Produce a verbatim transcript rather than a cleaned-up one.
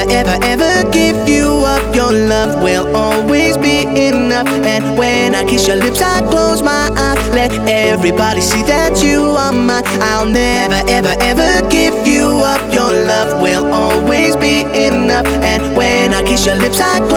ever, ever give you up. Your love will always be enough. And when I kiss your lips, I close my eyes. Let everybody see that you are mine. I'll never, ever, ever give you up. Your love will always be enough. And when I kiss your lips, I close